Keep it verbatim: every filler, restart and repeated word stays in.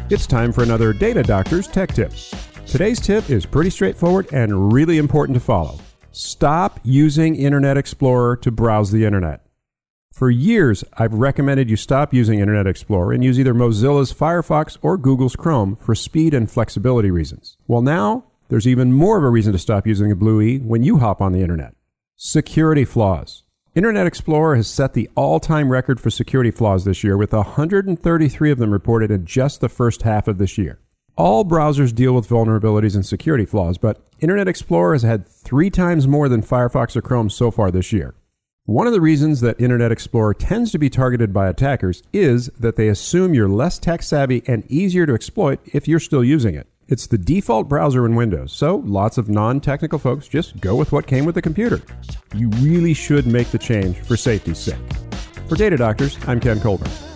It's time for another Data Doctor's Tech Tip. Today's tip is pretty straightforward and really important to follow. Stop using Internet Explorer to browse the Internet. For years, I've recommended you stop using Internet Explorer and use either Mozilla's Firefox or Google's Chrome for speed and flexibility reasons. Well, now, there's even more of a reason to stop using a Blue E when you hop on the Internet. Security flaws. Internet Explorer has set the all-time record for security flaws this year, with one hundred thirty-three of them reported in just the first half of this year. All browsers deal with vulnerabilities and security flaws, but Internet Explorer has had three times more than Firefox or Chrome so far this year. One of the reasons that Internet Explorer tends to be targeted by attackers is that they assume you're less tech-savvy and easier to exploit if you're still using it. It's the default browser in Windows, so lots of non-technical folks just go with what came with the computer. You really should make the change for safety's sake. For Data Doctors, I'm Ken Colburn.